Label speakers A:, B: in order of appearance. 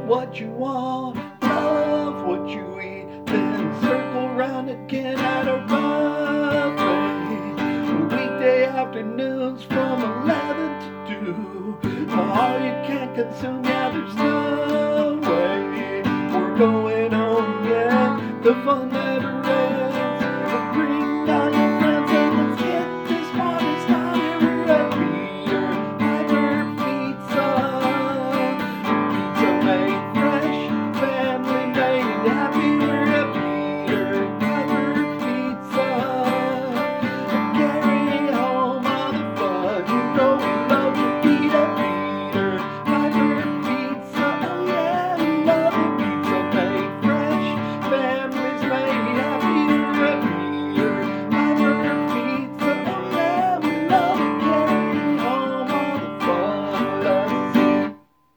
A: what you want, love what you eat, then circle round again at a buffet. Weekday afternoons from 11 to 2. All you can consume, yeah, there's no way. We're going home, yeah, the fun never